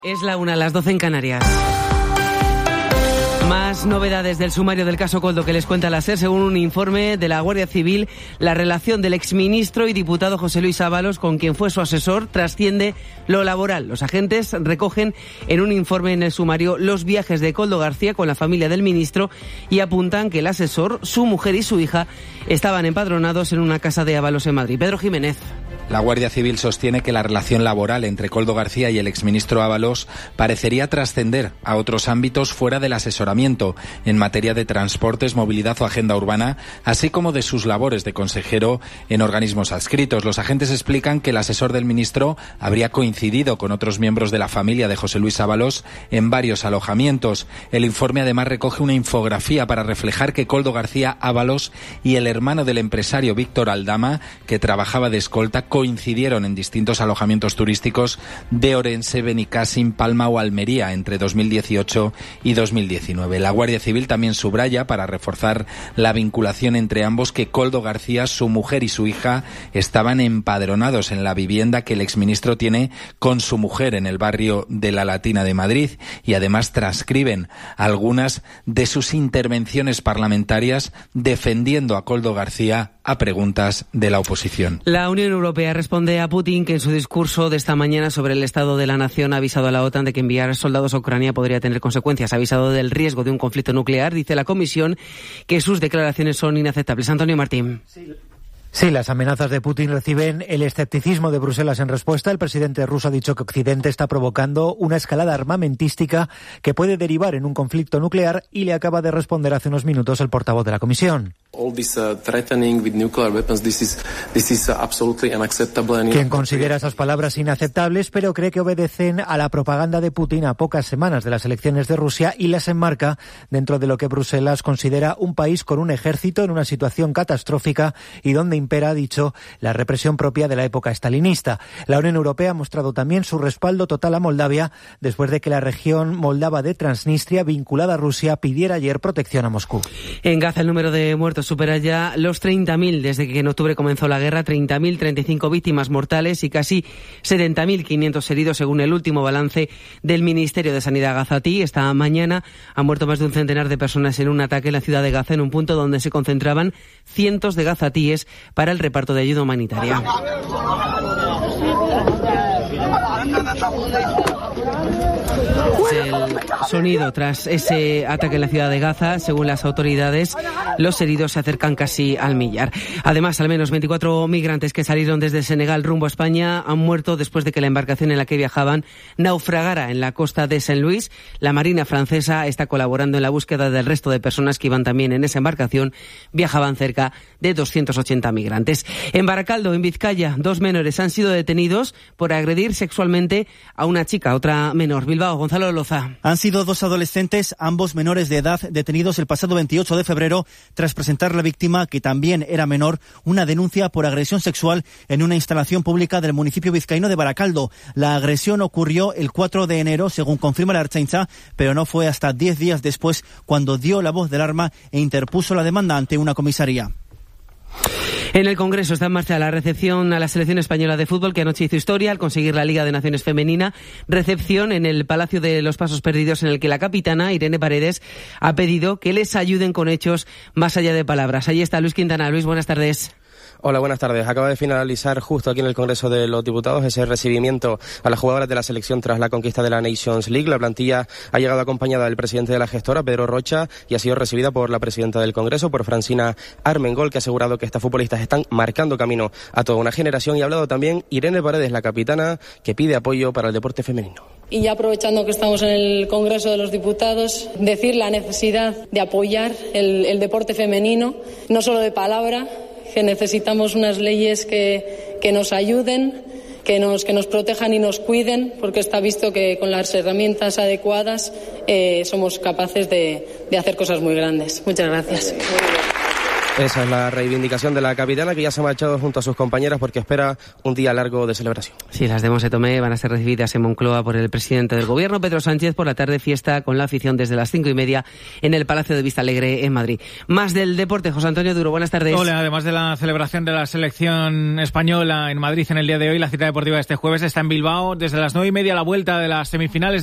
Es la 1, las 12 en Canarias. Más novedades del sumario del caso Koldo que les cuenta la SER. Según un informe de la Guardia Civil, la relación del exministro y diputado José Luis Ábalos con quien fue su asesor trasciende lo laboral. Los agentes recogen en un informe en el sumario los viajes de Koldo García con la familia del ministro y apuntan que el asesor, su mujer y su hija estaban empadronados en una casa de Ábalos en Madrid. Pedro Jiménez. La Guardia Civil sostiene que la relación laboral entre Koldo García y el exministro Ábalos parecería trascender a otros ámbitos fuera del asesoramiento en materia de transportes, movilidad o agenda urbana, así como de sus labores de consejero en organismos adscritos. Los agentes explican que el asesor del ministro habría coincidido con otros miembros de la familia de José Luis Ábalos en varios alojamientos. El informe además recoge una infografía para reflejar que Koldo García Ábalos y el hermano del empresario Víctor Aldama, que trabajaba de escolta, coincidieron en distintos alojamientos turísticos de Orense, Benicàssim, Palma o Almería entre 2018 y 2019. La Guardia Civil también subraya, para reforzar la vinculación entre ambos, que Koldo García, su mujer y su hija estaban empadronados en la vivienda que el exministro tiene con su mujer en el barrio de La Latina de Madrid, y además transcriben algunas de sus intervenciones parlamentarias defendiendo a Koldo García a preguntas de la oposición. La Unión Europea responde a Putin, que en su discurso de esta mañana sobre el estado de la nación ha avisado a la OTAN de que enviar soldados a Ucrania podría tener consecuencias. Ha avisado del riesgo de un conflicto nuclear. Dice la Comisión que sus declaraciones son inaceptables. Antonio Martín. Sí, las amenazas de Putin reciben el escepticismo de Bruselas en respuesta. El presidente ruso ha dicho que Occidente está provocando una escalada armamentística que puede derivar en un conflicto nuclear, y le acaba de responder hace unos minutos el portavoz de la Comisión. Quien considera esas palabras inaceptables, pero cree que obedecen a la propaganda de Putin a pocas semanas de las elecciones de Rusia y las enmarca dentro de lo que Bruselas considera un país con un ejército en una situación catastrófica y donde impera, ha dicho, la represión propia de la época estalinista. La Unión Europea ha mostrado también su respaldo total a Moldavia después de que la región moldava de Transnistria, vinculada a Rusia, pidiera ayer protección a Moscú. En Gaza el número de muertos supera ya los 30.000 desde que en octubre comenzó la guerra. 30.000, 35 víctimas mortales y casi 70.500 heridos según el último balance del Ministerio de Sanidad gazatí. Esta mañana han muerto más de un centenar de personas en un ataque en la ciudad de Gaza, en un punto donde se concentraban cientos de gazatíes para el reparto de ayuda humanitaria. El sonido tras ese ataque en la ciudad de Gaza. Según las autoridades, los heridos se acercan casi al millar. Además, al menos 24 migrantes que salieron desde Senegal rumbo a España han muerto después de que la embarcación en la que viajaban naufragara en la costa de Saint Louis. La Marina francesa está colaborando en la búsqueda del resto de personas que iban también en esa embarcación. Viajaban cerca de 280 migrantes. En Baracaldo, en Vizcaya, 2 menores han sido detenidos por agredir sexualmente a una chica, otra menor. Bilbao, Gonzalo Loza. Han sido 2 adolescentes, ambos menores de edad, detenidos el pasado 28 de febrero tras presentar la víctima, que también era menor, una denuncia por agresión sexual en una instalación pública del municipio vizcaíno de Baracaldo. La agresión ocurrió el 4 de enero, según confirma la Ertzaintza, pero no fue hasta 10 días después cuando dio la voz de alarma e interpuso la demanda ante una comisaría. En el Congreso está en marcha la recepción a la selección española de fútbol, que anoche hizo historia al conseguir la Liga de Naciones Femenina. Recepción en el Palacio de los Pasos Perdidos, en el que la capitana, Irene Paredes, ha pedido que les ayuden con hechos más allá de palabras. Ahí está Luis Quintana. Luis, buenas tardes. Hola, buenas tardes. Acaba de finalizar justo aquí en el Congreso de los Diputados ese recibimiento a las jugadoras de la selección tras la conquista de la Nations League. La plantilla ha llegado acompañada del presidente de la gestora, Pedro Rocha, y ha sido recibida por la presidenta del Congreso, por Francina Armengol, que ha asegurado que estas futbolistas están marcando camino a toda una generación. Y ha hablado también Irene Paredes, la capitana, que pide apoyo para el deporte femenino. Y ya aprovechando que estamos en el Congreso de los Diputados, decir la necesidad de apoyar el deporte femenino, no solo de palabra, que necesitamos unas leyes que nos ayuden, que nos protejan y nos cuiden, porque está visto que con las herramientas adecuadas somos capaces de hacer cosas muy grandes. Muchas gracias. Esa es la reivindicación de la capitana, que ya se ha marchado junto a sus compañeras porque espera un día largo de celebración. Sí, las de Monse Tomé van a ser recibidas en Moncloa por el presidente del Gobierno, Pedro Sánchez. Por la tarde, fiesta con la afición desde las 5:30 en el Palacio de Vistalegre en Madrid. Más del deporte, José Antonio Duro, buenas tardes. Hola, además de la celebración de la selección española en Madrid en el día de hoy, la cita deportiva de este jueves está en Bilbao. Desde las 9:30 la vuelta de las semifinales